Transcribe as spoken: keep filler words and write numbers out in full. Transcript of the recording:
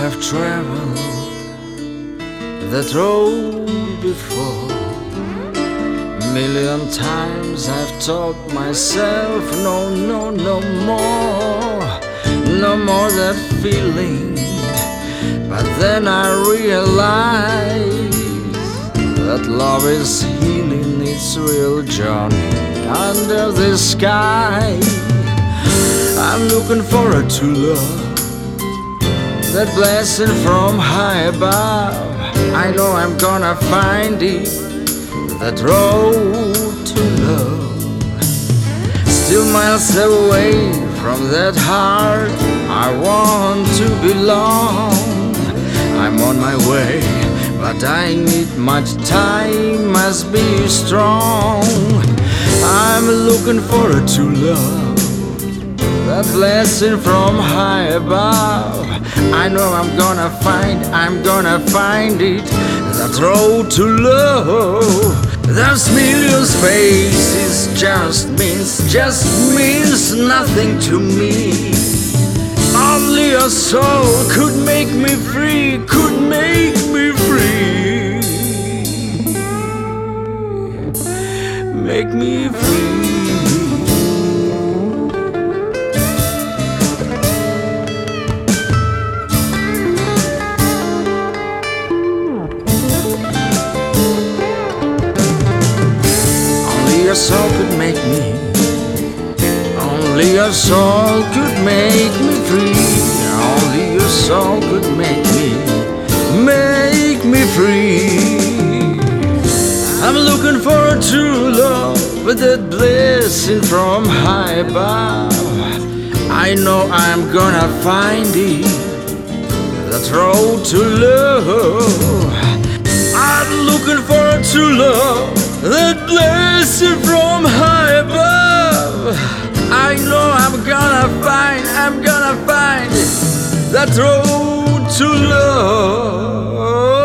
have traveled that road before. Million times I've told myself, no, no, no more, no more that feeling. But then I realized that love is healing its real journey under the sky. I'm looking forward to love, that blessing from high above. I know I'm gonna find it, that road to love. Still miles away from that heart I want to belong. I'm on my way, but I need much time, must be strong. I'm looking forward to love, that blessing from high above. I know I'm gonna find, I'm gonna find it, that road to love. There's millions faces, just means, just means nothing to me. Only a soul could make me free, could make me free, make me free. Only a soul could make me, only a soul could make me free. Only a soul could make me, make me free. I'm looking for true love with that blessing from high above. I know I'm gonna find it, that road to love. I'm looking for true love, that blessing from high above. I know I'm gonna find, I'm gonna find that road to love.